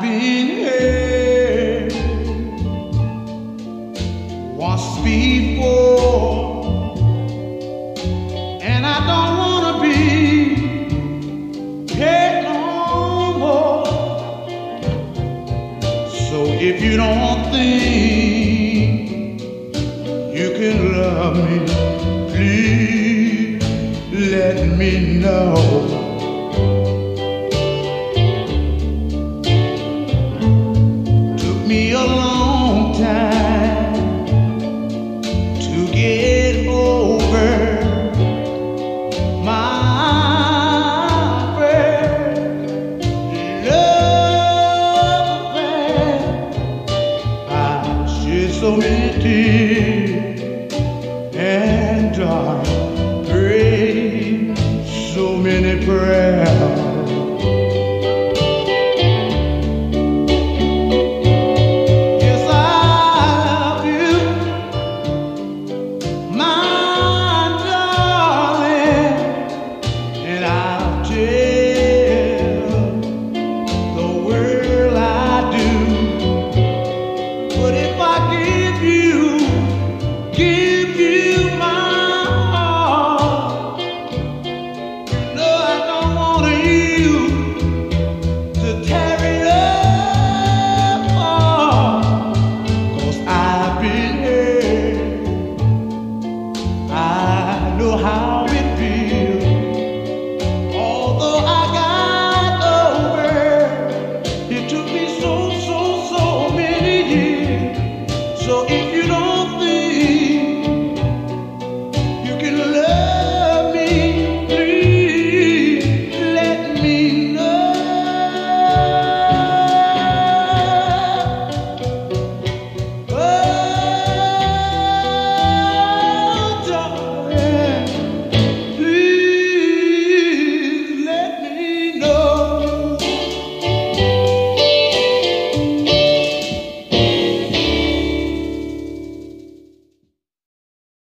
been hurt once before, and I don't want to be hurt no more. So if you don't think you can love me, please let me know. Me a long time to get over my first love affair. I shed so many tears and I prayed so many prayers.